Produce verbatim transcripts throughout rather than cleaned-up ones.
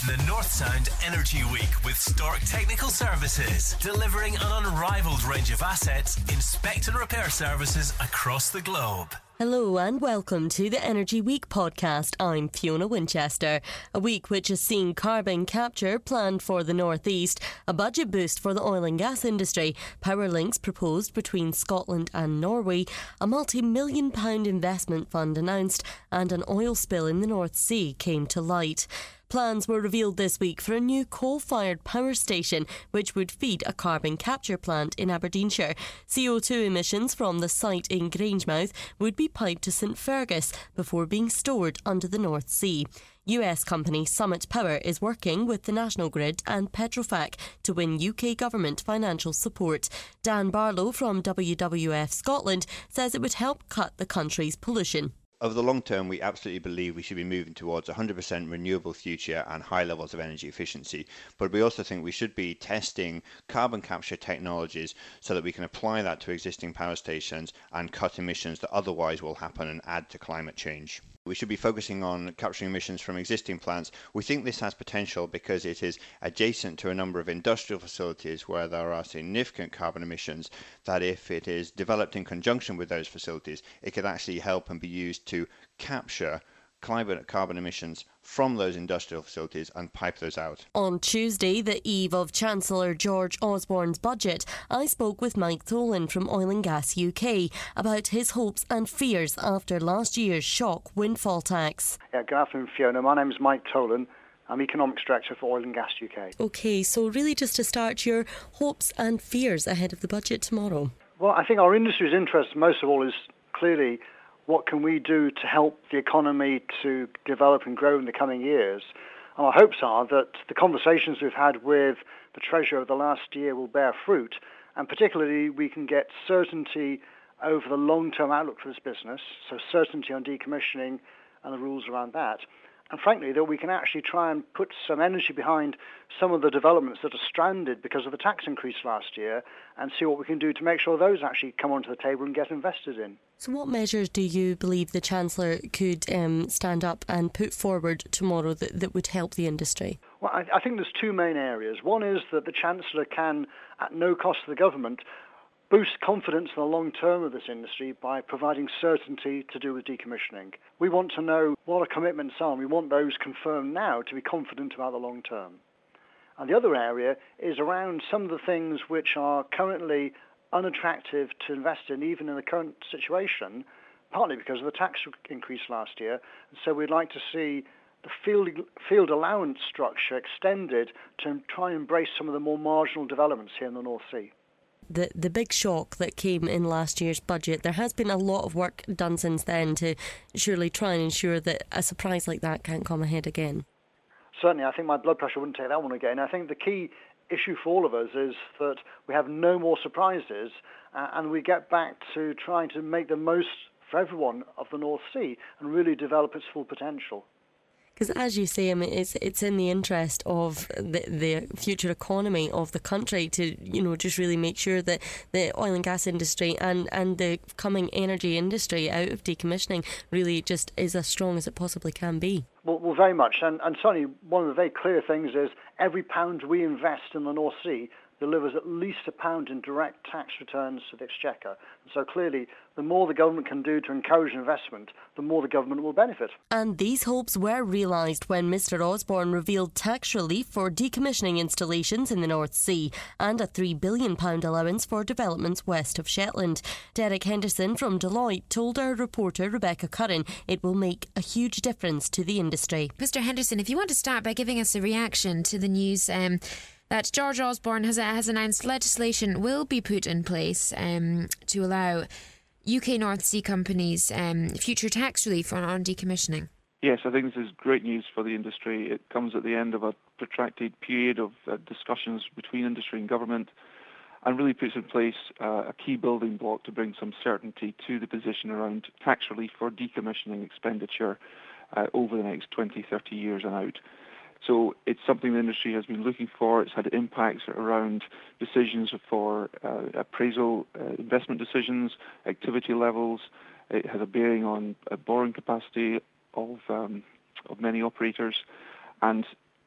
The North Sound Energy Week with Stork Technical Services, delivering an unrivaled range of assets, inspect and repair services across the globe. Hello and welcome to the Energy Week podcast. I'm Fiona Winchester. A week which has seen carbon capture planned for the North East, a budget boost for the oil and gas industry, power links proposed between Scotland and Norway, a multi-million pound investment fund announced, and an oil spill in the North Sea came to light. Plans were revealed this week for a new coal-fired power station which would feed a carbon capture plant in Aberdeenshire. C O two emissions from the site in Grangemouth would be piped to St Fergus before being stored under the North Sea. U S company Summit Power is working with the National Grid and Petrofac to win U K government financial support. Dan Barlow from W W F Scotland says it would help cut the country's pollution. Over the long term, we absolutely believe we should be moving towards a one hundred percent renewable future and high levels of energy efficiency. But we also think we should be testing carbon capture technologies so that we can apply that to existing power stations and cut emissions that otherwise will happen and add to climate change. We should be focusing on capturing emissions from existing plants. We think this has potential because it is adjacent to a number of industrial facilities where there are significant carbon emissions that if it is developed in conjunction with those facilities, it could actually help and be used to capture climate carbon emissions from those industrial facilities and pipe those out. On Tuesday, the eve of Chancellor George Osborne's budget, I spoke with Mike Tholen from Oil and Gas U K about his hopes and fears after last year's shock windfall tax. Yeah, good afternoon, Fiona. My name is Mike Tholen. I'm Economics Director for Oil and Gas U K. OK, so really just to start, your hopes and fears ahead of the budget tomorrow. Well, I think our industry's interest most of all is clearly what can we do to help the economy to develop and grow in the coming years. And our hopes are that the conversations we've had with the Treasurer of the last year will bear fruit, and particularly we can get certainty over the long-term outlook for this business, so certainty on decommissioning and the rules around that. And frankly, that we can actually try and put some energy behind some of the developments that are stranded because of the tax increase last year and see what we can do to make sure those actually come onto the table and get invested in. So what measures do you believe the Chancellor could um, stand up and put forward tomorrow that, that would help the industry? Well, I, I think there's two main areas. One is that the Chancellor can, at no cost to the government, boost confidence in the long term of this industry by providing certainty to do with decommissioning. We want to know what our commitments are, and we want those confirmed now to be confident about the long term. And the other area is around some of the things which are currently unattractive to invest in, even in the current situation, partly because of the tax increase last year. And so we'd like to see the field, field allowance structure extended to try and embrace some of the more marginal developments here in the North Sea. The the big shock that came in last year's budget, there has been a lot of work done since then to surely try and ensure that a surprise like that can't come ahead again. Certainly, I think my blood pressure wouldn't take that one again. I think the key issue for all of us is that we have no more surprises uh, and we get back to trying to make the most for everyone of the North Sea and really develop its full potential. Because as you say, I mean, it's it's in the interest of the the future economy of the country to, you know, just really make sure that the oil and gas industry and, and the coming energy industry out of decommissioning really just is as strong as it possibly can be. Well, well very much. And, and certainly one of the very clear things is every pound we invest in the North Sea delivers at least a pound in direct tax returns to the Exchequer. And so clearly, the more the government can do to encourage investment, the more the government will benefit. And these hopes were realised when Mr Osborne revealed tax relief for decommissioning installations in the North Sea and a three billion pounds allowance for developments west of Shetland. Derek Henderson from Deloitte told our reporter Rebecca Curran it will make a huge difference to the industry. Mister Henderson, if you want to start by giving us a reaction to the news um, that George Osborne has, has announced legislation will be put in place um, to allow U K North Sea companies um, future tax relief on, on decommissioning. Yes, I think this is great news for the industry. It comes at the end of a protracted period of uh, discussions between industry and government and really puts in place uh, a key building block to bring some certainty to the position around tax relief for decommissioning expenditure uh, over the next twenty, thirty years and out. So it's something the industry has been looking for. It's had impacts around decisions for uh, appraisal, uh, investment decisions, activity levels. It has a bearing on uh, borrowing capacity of um, of many operators. And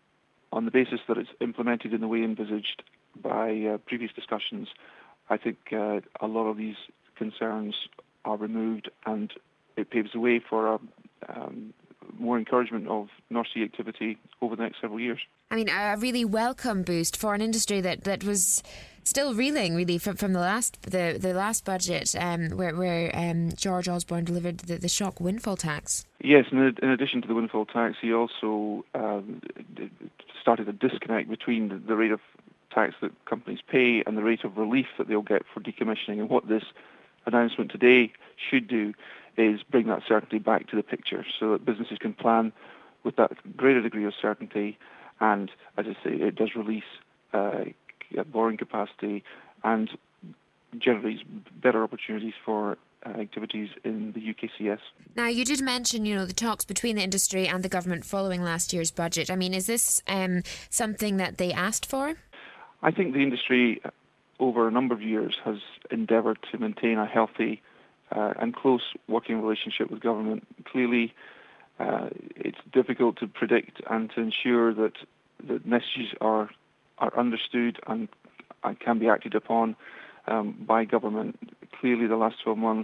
on the basis that it's implemented in the way envisaged by uh, previous discussions, I think uh, a lot of these concerns are removed, and it paves the way for a um, more encouragement of North Sea activity over the next several years. I mean, a really welcome boost for an industry that, that was still reeling, really, from, from the last the, the last budget, um, where where um, George Osborne delivered the, the shock windfall tax. Yes, in, in addition to the windfall tax, he also um, started a disconnect between the, the rate of tax that companies pay and the rate of relief that they'll get for decommissioning. And what this announcement today should do is bring that certainty back to the picture so that businesses can plan with that greater degree of certainty. And as I say, it does release uh, borrowing capacity and generates better opportunities for uh, activities in the U K C S. Now, you did mention, you know, the talks between the industry and the government following last year's budget. I mean, is this um, something that they asked for? I think the industry, over a number of years, has endeavoured to maintain a healthy uh, and close working relationship with government. Clearly, uh, it's difficult to predict and to ensure that the messages are are understood and, and can be acted upon um, by government. Clearly, the last twelve months,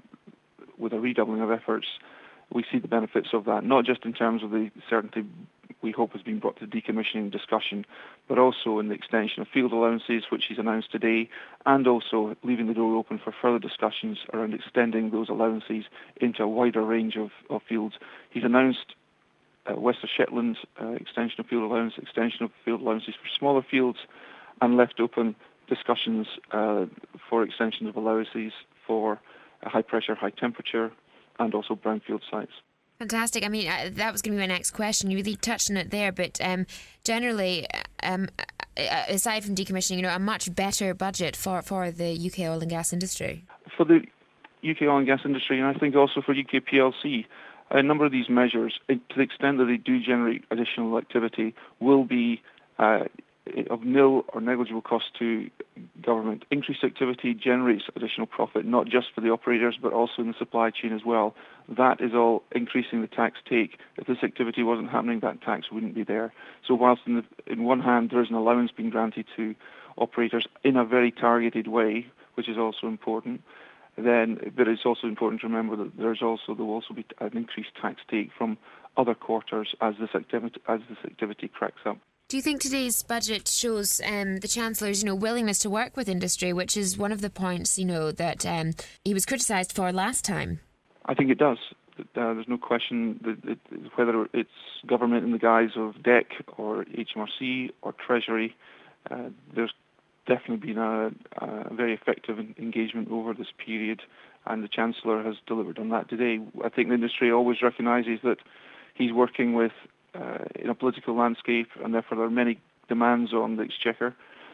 with a redoubling of efforts, we see the benefits of that, not just in terms of the certainty we hope has been brought to decommissioning discussion, but also in the extension of field allowances, which he's announced today, and also leaving the door open for further discussions around extending those allowances into a wider range of, of fields. He's announced uh, West of Shetland uh, extension of field allowance, extension of field allowances for smaller fields, and left open discussions uh, for extension of allowances for uh, high pressure, high temperature, and also brownfield sites. Fantastic. I mean, uh, that was going to be my next question. You really touched on it there, but um, generally, um, aside from decommissioning, you know, a much better budget for, for the U K oil and gas industry. For the U K oil and gas industry, and I think also for U K P L C, a number of these measures, to the extent that they do generate additional activity, will be uh, of nil or negligible cost to government. Increased activity generates additional profit, not just for the operators, but also in the supply chain as well. That is all increasing the tax take. If this activity wasn't happening, that tax wouldn't be there. So whilst in, the, in one hand there is an allowance being granted to operators in a very targeted way, which is also important, then but it's also important to remember that there's also there will also be an increased tax take from other quarters as this activity as this activity cracks up. Do you think today's budget shows um, the Chancellor's, you know, willingness to work with industry, which is one of the points, you know, that um, he was criticised for last time? I think it does. Uh, there's no question that it, whether it's government in the guise of D E C or H M R C or Treasury, uh, there's definitely been a, a very effective engagement over this period, and the Chancellor has delivered on that today. I think the industry always recognises that he's working with Uh, in a political landscape, and therefore there are many demands on the Exchequer.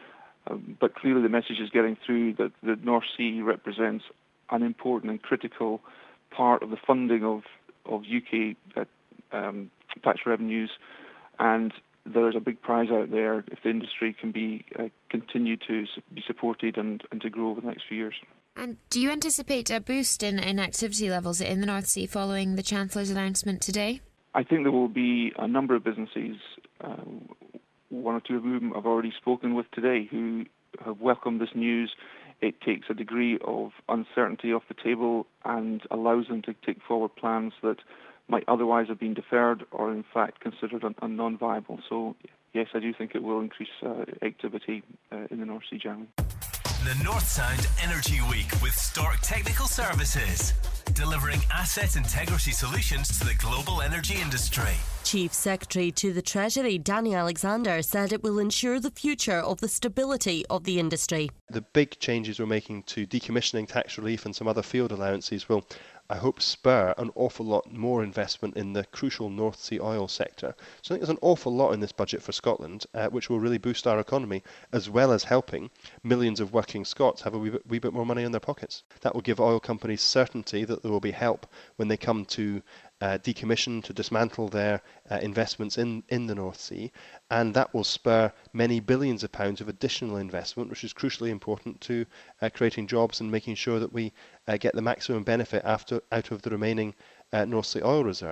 Um, but clearly the message is getting through that the North Sea represents an important and critical part of the funding of, of U K uh, um, tax revenues, and there is a big prize out there if the industry can be uh, continue to be supported and, and to grow over the next few years. And do you anticipate a boost in, in activity levels in the North Sea following the Chancellor's announcement today? I think there will be a number of businesses, uh, one or two of whom I've already spoken with today, who have welcomed this news. It takes a degree of uncertainty off the table and allows them to take forward plans that might otherwise have been deferred or in fact considered a, a non-viable. So yes, I do think it will increase uh, activity uh, in the North Sea generally. The North Sound Energy Week with Stork Technical Services, delivering asset integrity solutions to the global energy industry. Chief Secretary to the Treasury, Danny Alexander, said it will ensure the future of the stability of the industry. The big changes we're making to decommissioning, tax relief and some other field allowances will, I hope, spur an awful lot more investment in the crucial North Sea oil sector. So I think there's an awful lot in this budget for Scotland, uh, which will really boost our economy, as well as helping millions of working Scots have a wee bit, wee bit more money in their pockets. That will give oil companies certainty that there will be help when they come to uh, decommission, to dismantle their uh, investments in, in the North Sea, and that will spur many billions of pounds of additional investment, which is crucially important to uh, creating jobs and making sure that we uh, get the maximum benefit after, out of the remaining uh, North Sea oil reserves.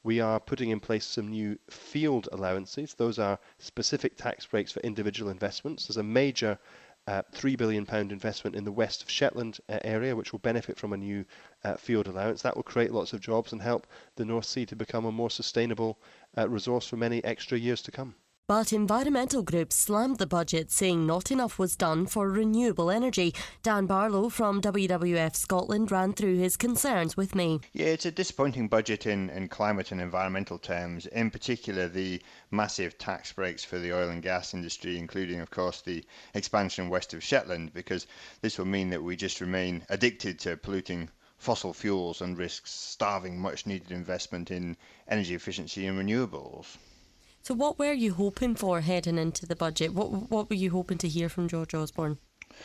We are putting in place some new field allowances. Those are specific tax breaks for individual investments. There's a major uh, three billion pounds investment in the west of Shetland uh, area, which will benefit from a new uh, field allowance. That will create lots of jobs and help the North Sea to become a more sustainable uh, resource for many extra years to come. But environmental groups slammed the budget, saying not enough was done for renewable energy. Dan Barlow from W W F Scotland ran through his concerns with me. Yeah, it's a disappointing budget in, in climate and environmental terms, in particular the massive tax breaks for the oil and gas industry, including, of course, the expansion west of Shetland, because this will mean that we just remain addicted to polluting fossil fuels and risks starving much needed investment in energy efficiency and renewables. So what were you hoping for heading into the budget? What what were you hoping to hear from George Osborne?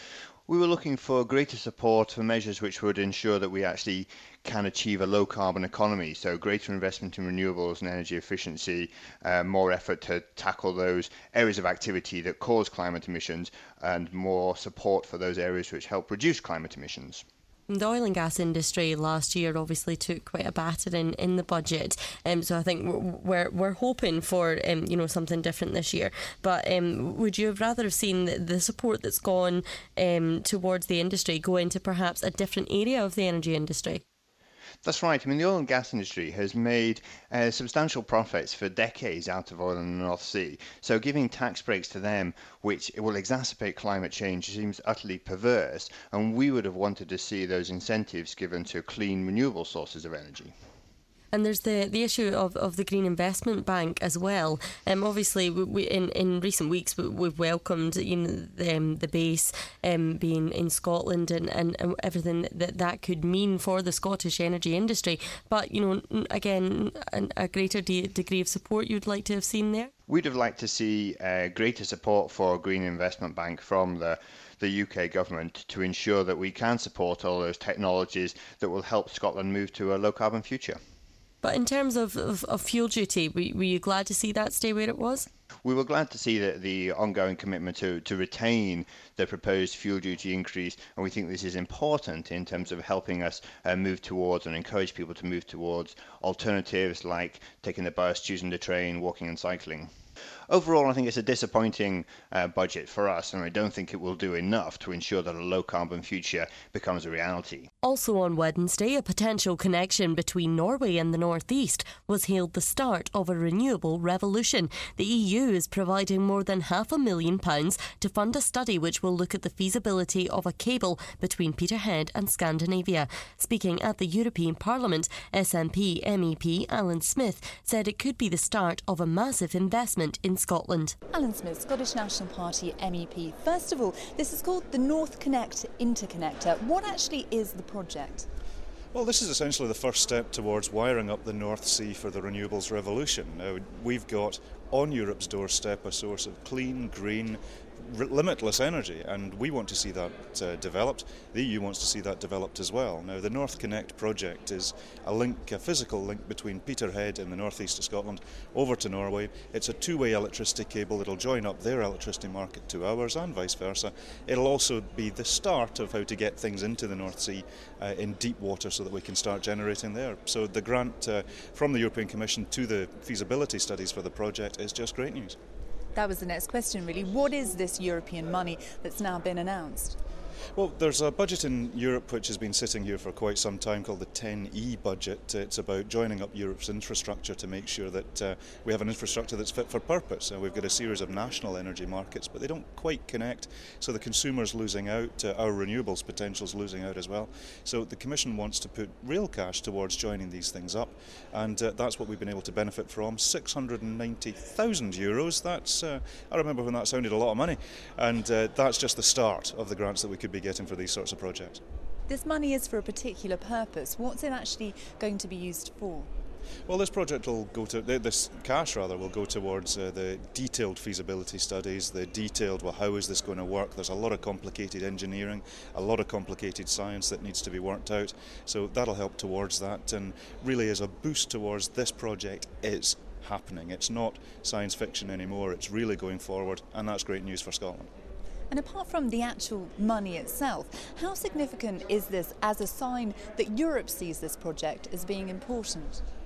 We were looking for greater support for measures which would ensure that we actually can achieve a low carbon economy. So greater investment in renewables and energy efficiency, uh, more effort to tackle those areas of activity that cause climate emissions, and more support for those areas which help reduce climate emissions. The oil and gas industry last year obviously took quite a battering in the budget, um, so I think we're we're hoping for um, you know something different this year. But um, would you have rather have seen the, the support that's gone um, towards the industry go into perhaps a different area of the energy industry? That's right. I mean, the oil and gas industry has made uh, substantial profits for decades out of oil in the North Sea. So giving tax breaks to them, which will exacerbate climate change, seems utterly perverse. And we would have wanted to see those incentives given to clean, renewable sources of energy. And there's the, the issue of, of the Green Investment Bank as well. Um, obviously, we, we, in, in recent weeks, we, we've welcomed you know, the, um, the base um, being in Scotland and, and, and everything that that could mean for the Scottish energy industry. But, you know, again, a, a greater de- degree of support you'd like to have seen there? We'd have liked to see uh, greater support for Green Investment Bank from the the U K government to ensure that we can support all those technologies that will help Scotland move to a low-carbon future. But in terms of, of, of fuel duty, were, were you glad to see that stay where it was? We were glad to see that the ongoing commitment to, to retain the proposed fuel duty increase, and we think this is important in terms of helping us uh, move towards and encourage people to move towards alternatives like taking the bus, choosing the train, walking and cycling. Overall, I think it's a disappointing uh, budget for us, and I don't think it will do enough to ensure that a low-carbon future becomes a reality. Also on Wednesday, a potential connection between Norway and the North East was hailed the start of a renewable revolution. The E U is providing more than half a million pounds to fund a study which will look at the feasibility of a cable between Peterhead and Scandinavia. Speaking at the European Parliament, S N P M E P Alan Smith said it could be the start of a massive investment in Scotland. Alan Smith, Scottish National Party M E P. First of all, this is called the North Connect Interconnector. What actually is the project? Well, this is essentially the first step towards wiring up the North Sea for the renewables revolution. Now, we've got on Europe's doorstep a source of clean, green, limitless energy, and we want to see that uh, developed. The E U wants to see that developed as well. Now, the North Connect project is a link, a physical link between Peterhead in the northeast of Scotland over to Norway. It's a two-way electricity cable that'll join up their electricity market to ours and vice versa. It'll also be the start of how to get things into the North Sea uh, in deep water so that we can start generating there. So the grant uh, from the European Commission to the feasibility studies for the project is just great news. That was the next question, really. What is this European money that's now been announced? Well, there's a budget in Europe which has been sitting here for quite some time called the ten E budget. It's about joining up Europe's infrastructure to make sure that uh, we have an infrastructure that's fit for purpose. Uh, we've got a series of national energy markets, but they don't quite connect, so the consumer's losing out, uh, our renewables potential's losing out as well. So the Commission wants to put real cash towards joining these things up, and uh, that's what we've been able to benefit from. six hundred ninety thousand euros, that's, uh, I remember when that sounded a lot of money, and uh, that's just the start of the grants that we could be getting for these sorts of projects. This money is for a particular purpose. What's it actually going to be used for? Well, this project will go to, this cash rather, will go towards uh, the detailed feasibility studies, the detailed, well, how is this going to work? There's a lot of complicated engineering, a lot of complicated science that needs to be worked out, so that'll help towards that, and really as a boost towards this project is happening. It's not science fiction anymore, it's really going forward, and that's great news for Scotland. And apart from the actual money itself, how significant is this as a sign that Europe sees this project as being important?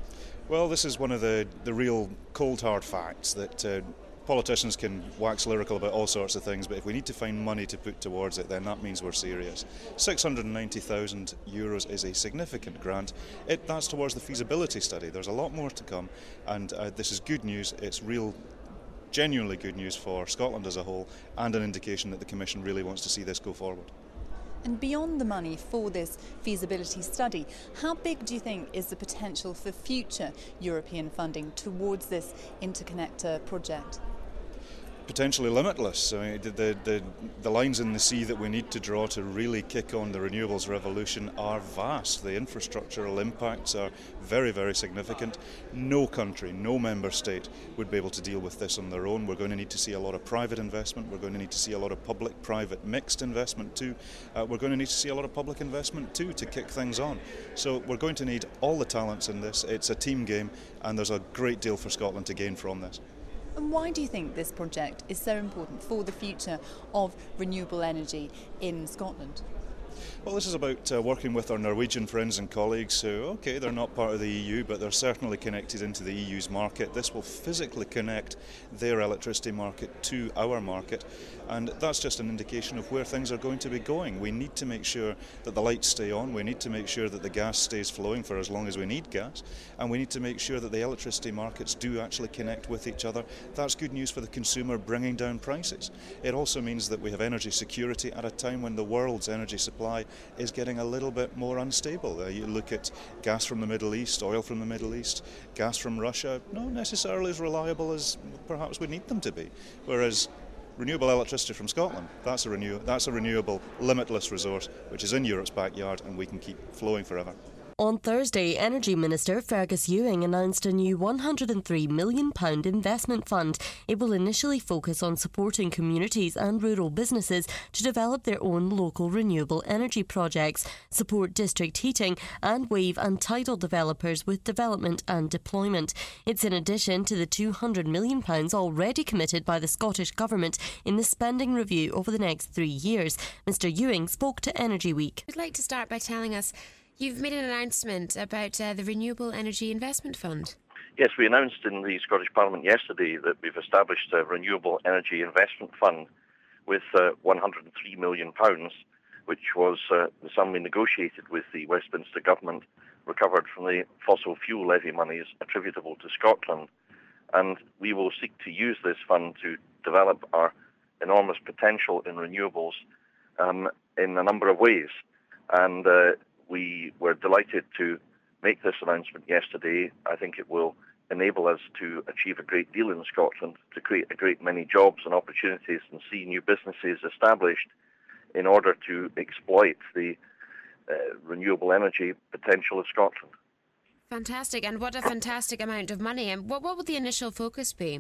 Well, this is one of the, the real cold hard facts that uh, politicians can wax lyrical about all sorts of things, but if we need to find money to put towards it, then that means we're serious. six hundred ninety thousand euros is a significant grant. It, that's towards the feasibility study. There's a lot more to come, and uh, this is good news. It's real, genuinely good news for Scotland as a whole, and an indication that the Commission really wants to see this go forward. And beyond the money for this feasibility study, how big do you think is the potential for future European funding towards this interconnector project? Potentially limitless. I mean, the, the, the lines in the sea that we need to draw to really kick on the renewables revolution are vast. The infrastructural impacts are very, very significant. No country, no member state would be able to deal with this on their own. We're going to need to see a lot of private investment. We're going to need to see a lot of public-private mixed investment too. Uh, we're going to need to see a lot of public investment too to kick things on. So we're going to need all the talents in this. It's a team game, and there's a great deal for Scotland to gain from this. And why do you think this project is so important for the future of renewable energy in Scotland? Well, this is about uh, working with our Norwegian friends and colleagues who, okay, they're not part of the E U, but they're certainly connected into the E U's market. This will physically connect their electricity market to our market, and that's just an indication of where things are going to be going. We need to make sure that the lights stay on, we need to make sure that the gas stays flowing for as long as we need gas, and we need to make sure that the electricity markets do actually connect with each other. That's good news for the consumer, bringing down prices. It also means that we have energy security at a time when the world's energy supply is getting a little bit more unstable. Uh, you look at gas from the Middle East, oil from the Middle East, gas from Russia, not necessarily as reliable as perhaps we need them to be. Whereas renewable electricity from Scotland, that's a, renew- that's a renewable, limitless resource which is in Europe's backyard and we can keep flowing forever. On Thursday, Energy Minister Fergus Ewing announced a new one hundred three million pounds investment fund. It will initially focus on supporting communities and rural businesses to develop their own local renewable energy projects, support district heating and wave and tidal developers with development and deployment. It's in addition to the two hundred million pounds already committed by the Scottish Government in the spending review over the next three years. Mr Ewing spoke to Energy Week. I'd like to start by telling us you've made an announcement about uh, the Renewable Energy Investment Fund. Yes, we announced in the Scottish Parliament yesterday that we've established a Renewable Energy Investment Fund with uh, one hundred three million pounds, which was uh, the sum we negotiated with the Westminster Government, recovered from the fossil fuel levy monies attributable to Scotland. And we will seek to use this fund to develop our enormous potential in renewables um, in a number of ways. And uh, we were delighted to make this announcement yesterday. I think it will enable us to achieve a great deal in Scotland, to create a great many jobs and opportunities and see new businesses established in order to exploit the uh, renewable energy potential of Scotland. Fantastic, and what a fantastic amount of money. And what, what will the initial focus be?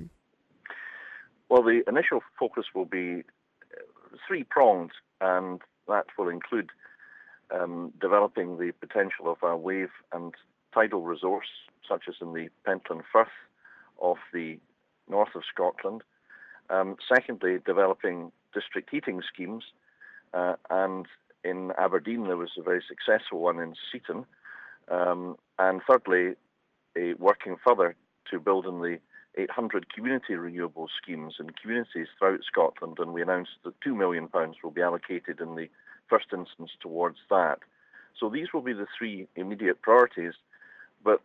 Well, the initial focus will be three-pronged, and that will include Um, developing the potential of our wave and tidal resource, such as in the Pentland Firth of the north of Scotland. Um, secondly, developing district heating schemes, uh, and in Aberdeen there was a very successful one in Seaton. Um, and thirdly, a working further to build in the eight hundred community renewable schemes in communities throughout Scotland, and we announced that two million pounds will be allocated in the first instance towards that. So these will be the three immediate priorities, but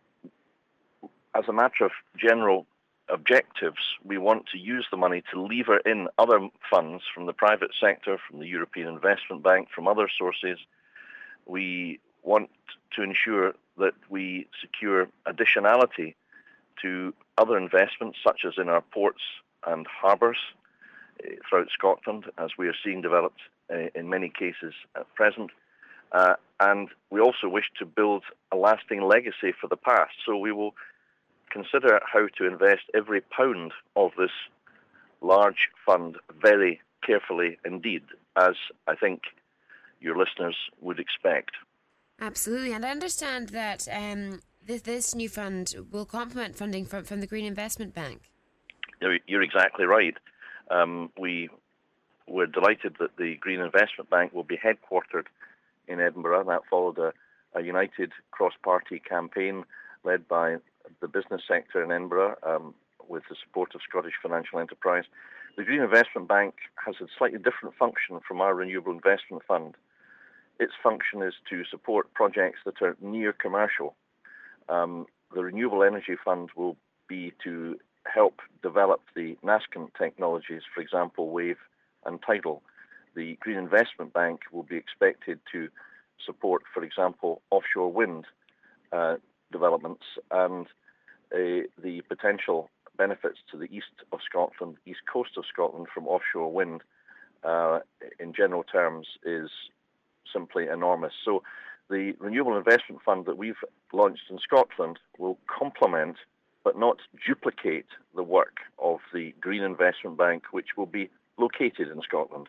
as a matter of general objectives, we want to use the money to lever in other funds from the private sector, from the European Investment Bank, from other sources. We want to ensure that we secure additionality to other investments, such as in our ports and harbours uh, throughout Scotland, as we are seeing developed uh, in many cases at present. Uh, and we also wish to build a lasting legacy for the past. So we will consider how to invest every pound of this large fund very carefully indeed, as I think your listeners would expect. Absolutely, and I understand that um, this, this new fund will complement funding from, from the Green Investment Bank. You're exactly right. Um, we were delighted that the Green Investment Bank will be headquartered in Edinburgh. That followed a, a united cross-party campaign led by the business sector in Edinburgh um, with the support of Scottish Financial Enterprise. The Green Investment Bank has a slightly different function from our Renewable Investment Fund. Its function is to support projects that are near commercial. Um, the Renewable Energy Fund will be to help develop the nascent technologies, for example, wave and tidal. The Green Investment Bank will be expected to support, for example, offshore wind uh, developments and uh, the potential benefits to the east of Scotland, east coast of Scotland from offshore wind, uh, in general terms, is simply enormous. So the Renewable Investment Fund that we've launched in Scotland will complement but not duplicate the work of the Green Investment Bank, which will be located in Scotland.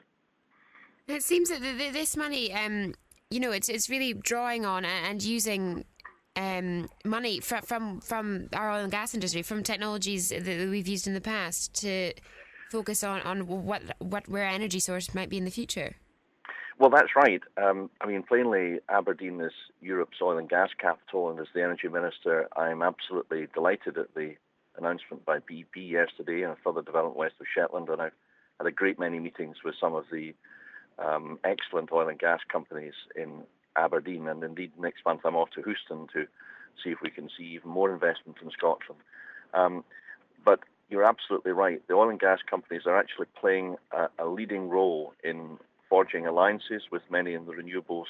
It seems that this money, um, you know, it's it's really drawing on and using Um, money from, from from our oil and gas industry, from technologies that we've used in the past to focus on, on what what where energy source might be in the future. Well, that's right. Um, I mean, plainly, Aberdeen is Europe's oil and gas capital, and as the Energy Minister, I'm absolutely delighted at the announcement by B P yesterday and a further development west of Shetland, and I've had a great many meetings with some of the um, excellent oil and gas companies in Aberdeen, and indeed next month I'm off to Houston to see if we can see even more investment in Scotland. Um, but you're absolutely right. The oil and gas companies are actually playing a, a leading role in forging alliances with many in the renewables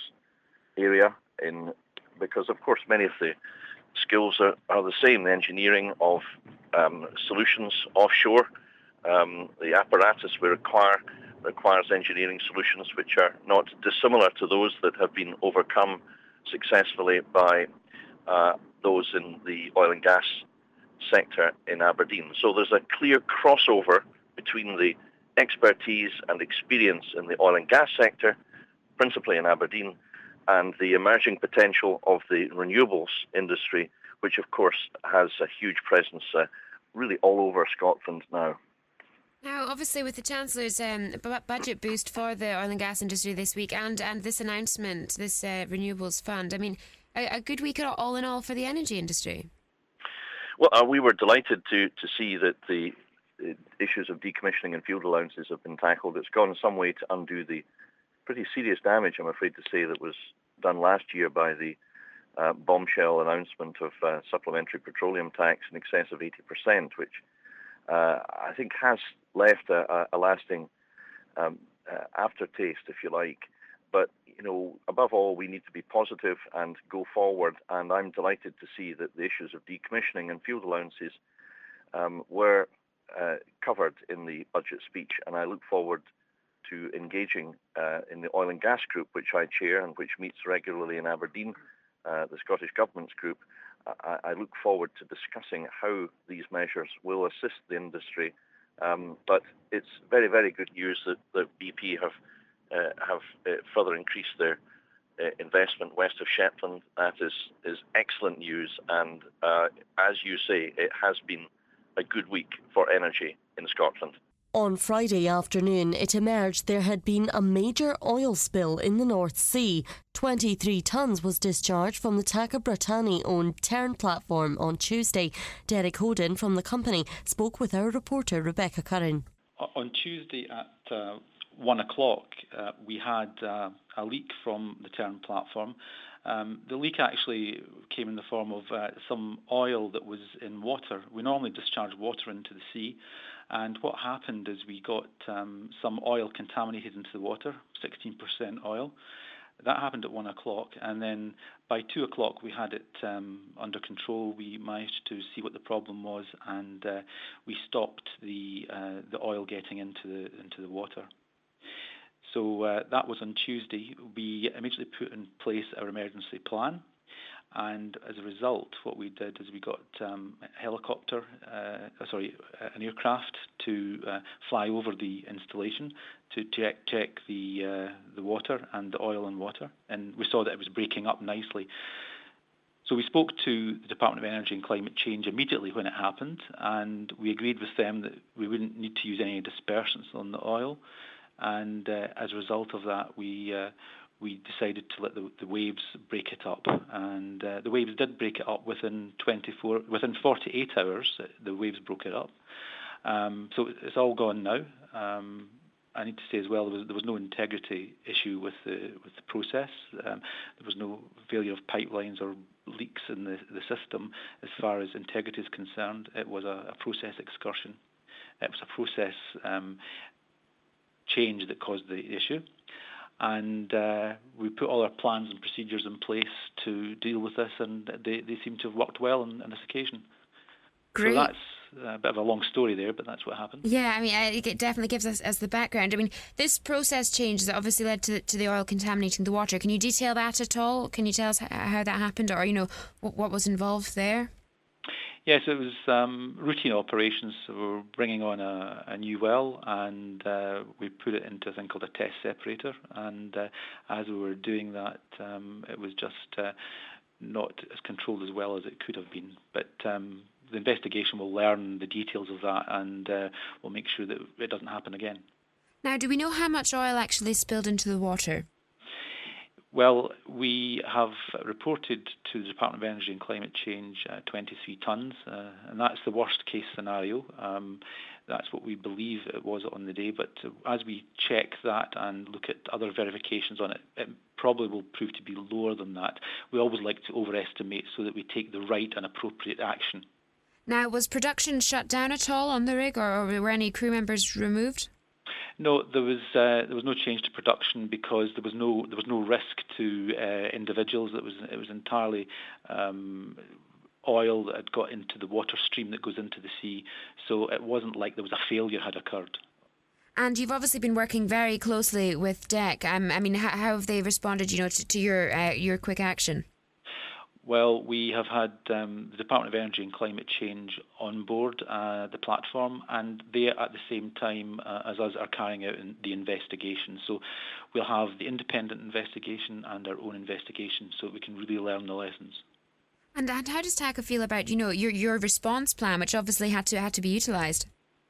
area, in because of course many of the skills are, are the same. The engineering of um, solutions offshore, um, the apparatus we require requires engineering solutions which are not dissimilar to those that have been overcome successfully by uh, those in the oil and gas sector in Aberdeen. So there's a clear crossover between the expertise and experience in the oil and gas sector, principally in Aberdeen, and the emerging potential of the renewables industry, which of course has a huge presence uh, really all over Scotland now. Now, obviously, with the Chancellor's um, b- budget boost for the oil and gas industry this week and, and this announcement, this uh, renewables fund, I mean, a, a good week all in all for the energy industry. Well, uh, we were delighted to, to see that the uh, issues of decommissioning and field allowances have been tackled. It's gone some way to undo the pretty serious damage, I'm afraid to say, that was done last year by the uh, bombshell announcement of uh, supplementary petroleum tax in excess of eighty percent, which uh, I think has left a, a lasting um, uh, aftertaste, if you like. But, you know, above all, we need to be positive and go forward. And I'm delighted to see that the issues of decommissioning and field allowances um, were uh, covered in the budget speech. And I look forward to engaging uh, in the oil and gas group, which I chair and which meets regularly in Aberdeen, uh, the Scottish Government's group. I, I look forward to discussing how these measures will assist the industry. Um, but it's very, very good news that the B P have uh, have uh, further increased their uh, investment west of Shetland. That is is excellent news, and uh, as you say, it has been a good week for energy in Scotland. On Friday afternoon, it emerged there had been a major oil spill in the North Sea. twenty-three tonnes was discharged from the Taca Brittany-owned Tern platform on Tuesday. Derek Hoden from the company spoke with our reporter Rebecca Curran. On Tuesday at uh, one o'clock, uh, we had uh, a leak from the Tern platform. Um, the leak actually came in the form of uh, some oil that was in water. We normally discharge water into the sea, and what happened is we got um, some oil contaminated into the water, sixteen percent oil. That happened at one o'clock, and then by two o'clock we had it um, under control. We managed to see what the problem was, and uh, we stopped the uh, the oil getting into the into the water. So uh, that was on Tuesday. We immediately put in place our emergency plan, and as a result, what we did is we got um, a helicopter, uh, sorry, an aircraft to uh, fly over the installation to check check the uh, the water and the oil and water, and we saw that it was breaking up nicely. So we spoke to the Department of Energy and Climate Change immediately when it happened, and we agreed with them that we wouldn't need to use any dispersants on the oil. And uh, as a result of that, we uh, we decided to let the, the waves break it up, and uh, the waves did break it up within twenty-four, within forty-eight hours. The waves broke it up, um, so it's all gone now. Um, I need to say as well, there was, there was no integrity issue with the with the process. Um, there was no failure of pipelines or leaks in the, the system. As far as integrity is concerned, it was a, a process excursion. It was a process um, change that caused the issue. And uh, we put all our plans and procedures in place to deal with this, and they, they seem to have worked well on, on this occasion. Great. So that's a bit of a long story there, but that's what happened. Yeah, I mean, it definitely gives us as the background. I mean, this process change has obviously led to, to the oil contaminating the water. Can you detail that at all? Can you tell us how that happened, or, you know, what, what was involved there? Yes, it was um, routine operations. So we're bringing on a, a new well, and uh, we put it into a thing called a test separator. And uh, as we were doing that, um, it was just uh, not as controlled as well as it could have been. But um, the investigation will learn the details of that, and uh, we'll make sure that it doesn't happen again. Now, do we know how much oil actually spilled into the water? Well, we have reported to the Department of Energy and Climate Change uh, twenty-three tonnes, uh, and that's the worst case scenario. Um, that's what we believe it was on the day, but as we check that and look at other verifications on it, it probably will prove to be lower than that. We always like to overestimate so that we take the right and appropriate action. Now, was production shut down at all on the rig, or were any crew members removed? No, there was uh, there was no change to production because there was no there was no risk to uh, individuals. It was it was entirely um, oil that had got into the water stream that goes into the sea. So it wasn't like there was a failure had occurred. And you've obviously been working very closely with D E C. Um, I mean, how, how have they responded, you know, to, to your uh, your quick action? Well, we have had um, the Department of Energy and Climate Change on board uh, the platform, and they at the same time uh, as us are carrying out in the investigation. So we'll have the independent investigation and our own investigation so we can really learn the lessons. And, and how does T A C A feel about, you know, your your response plan, which obviously had to had to be utilised?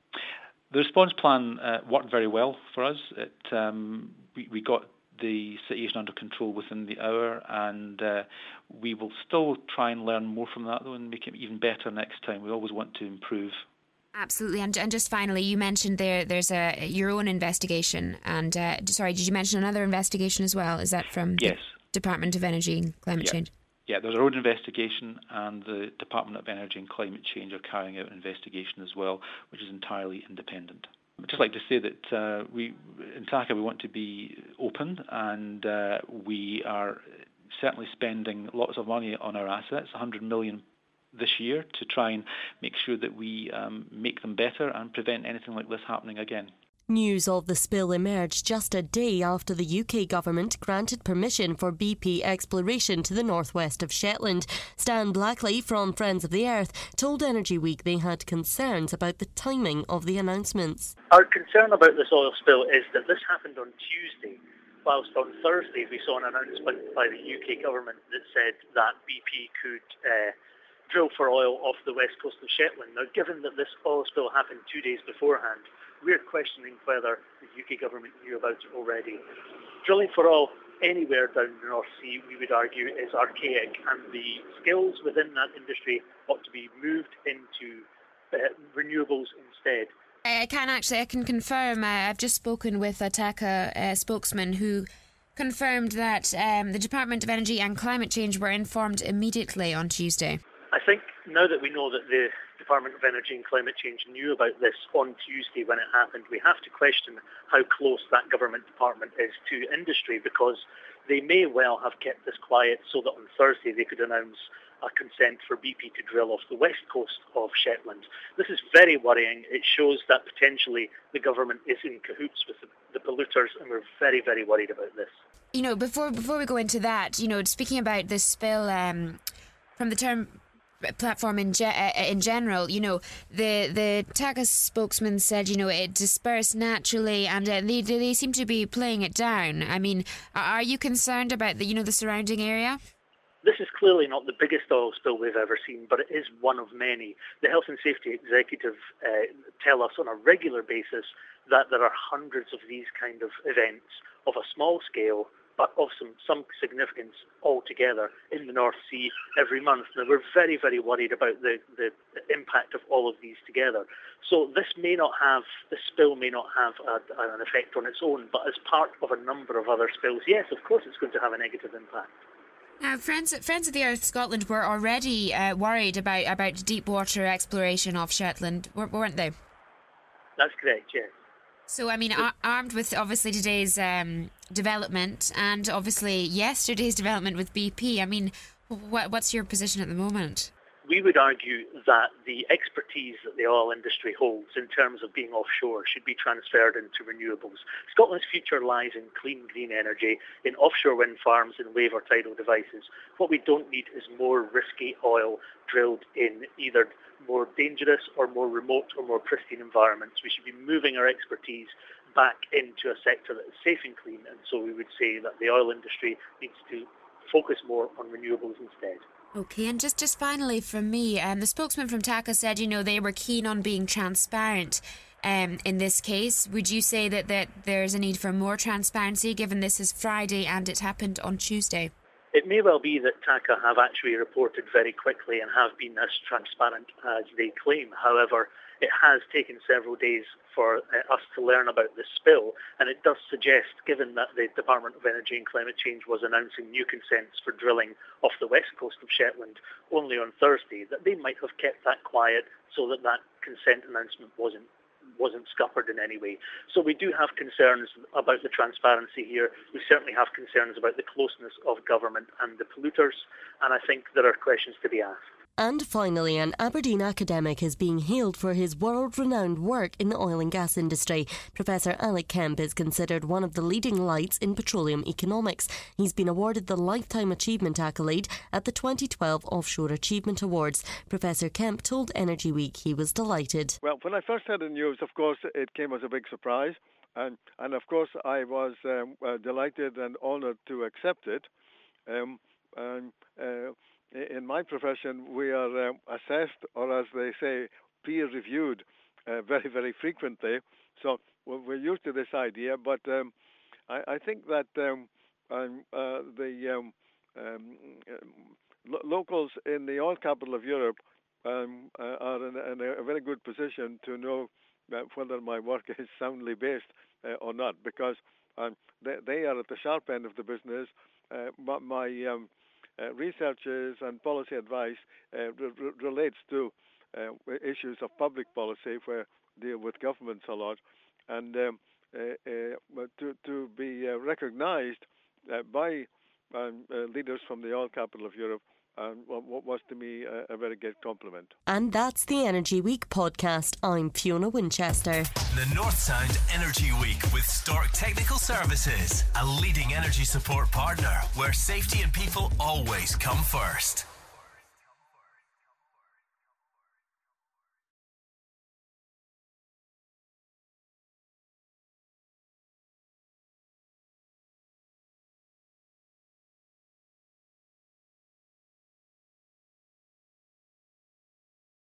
The response plan uh, worked very well for us. It, um, we, we got the situation under control within the hour, and uh, we will still try and learn more from that though and make it even better next time. We always want to improve. Absolutely. And, and just finally, you mentioned there there's a your own investigation, and uh, sorry, did you mention another investigation as well? Is that from yes. the Department of Energy and Climate yeah. Change? Yeah, there's our own investigation, and the Department of Energy and Climate Change are carrying out an investigation as well, which is entirely independent. I'd just like to say that uh, we, in T A C A, we want to be open, and uh, we are certainly spending lots of money on our assets, one hundred million this year, to try and make sure that we um, make them better and prevent anything like this happening again. News of the spill emerged just a day after the U K government granted permission for B P exploration to the northwest of Shetland. Stan Blackley from Friends of the Earth told Energy Week they had concerns about the timing of the announcements. Our concern about this oil spill is that this happened on Tuesday, whilst on Thursday we saw an announcement by the U K government that said that B P could uh, drill for oil off the west coast of Shetland. Now, given that this oil spill happened two days beforehand, we're questioning whether the U K government knew about it already. Drilling for oil anywhere down the North Sea, we would argue, is archaic, and the skills within that industry ought to be moved into uh, renewables instead. I can actually, I can confirm, uh, I've just spoken with a T A C A uh, spokesman who confirmed that um, the Department of Energy and Climate Change were informed immediately on Tuesday. I think now that we know that the Department of Energy and Climate Change knew about this on Tuesday when it happened, we have to question how close that government department is to industry, because they may well have kept this quiet so that on Thursday they could announce a consent for B P to drill off the west coast of Shetland. This is very worrying. It shows that potentially the government is in cahoots with the, the polluters, and we're very, very worried about this. You know, before before we go into that, you know, speaking about this spill um, from the term platform in ge- uh, in general, you know, the the T A C A spokesman said, you know, it dispersed naturally, and uh, they they seem to be playing it down. I mean, are you concerned about the you know the surrounding area? This is clearly not the biggest oil spill we've ever seen, but it is one of many. The Health and Safety Executive uh, tell us on a regular basis that there are hundreds of these kind of events of a small scale but of some, some significance altogether in the North Sea every month. Now, we're very, very worried about the, the, the impact of all of these together. So this may not have, this spill may not have a, an effect on its own, but as part of a number of other spills, yes, of course it's going to have a negative impact. Now, Friends, Friends of the Earth Scotland were already uh, worried about, about deep water exploration off Shetland, weren't they? That's correct, yes. So, I mean, ar- armed with obviously today's um, development and obviously yesterday's development with B P, I mean, wh- what's your position at the moment? We would argue that the expertise that the oil industry holds in terms of being offshore should be transferred into renewables. Scotland's future lies in clean, green energy, in offshore wind farms and wave or tidal devices. What we don't need is more risky oil drilled in either more dangerous or more remote or more pristine environments. We should be moving our expertise back into a sector that is safe and clean, and so we would say that the oil industry needs to focus more on renewables instead. Okay, and just, just finally from me, um, the spokesman from TAQA said, you know, they were keen on being transparent um, in this case. Would you say that, that there's a need for more transparency, given this is Friday and it happened on Tuesday? It may well be that TAQA have actually reported very quickly and have been as transparent as they claim. However, it has taken several days for uh, us to learn about this spill, and it does suggest, given that the Department of Energy and Climate Change was announcing new consents for drilling off the west coast of Shetland only on Thursday, that they might have kept that quiet so that that consent announcement wasn't wasn't scuppered in any way. So we do have concerns about the transparency here. We certainly have concerns about the closeness of government and the polluters, and I think there are questions to be asked. And finally, an Aberdeen academic is being hailed for his world-renowned work in the oil and gas industry. Professor Alec Kemp is considered one of the leading lights in petroleum economics. He's been awarded the Lifetime Achievement accolade at the twenty twelve Offshore Achievement Awards. Professor Kemp told Energy Week he was delighted. Well, when I first heard the news, of course, it came as a big surprise. And, and of course, I was um, uh, delighted and honoured to accept it. Um, and, uh, In my profession, we are um, assessed, or as they say, peer-reviewed uh, very, very frequently. So we're used to this idea, but um, I, I think that um, um, uh, the um, um, lo- locals in the oil capital of Europe um, uh, are in, in a very good position to know uh, whether my work is soundly based uh, or not, because um, they, they are at the sharp end of the business. Uh, my, my um, Uh, researches and policy advice uh, re- relates to uh, issues of public policy, where deal with governments a lot, and um, uh, uh, to to be uh, recognised uh, by um, uh, leaders from the oil capital of Europe um, was to me a, a very great compliment. And that's the Energy Week podcast. I'm Fiona Winchester. The North Sound Energy Week with Stork Technical Services, a leading energy support partner where safety and people always come first.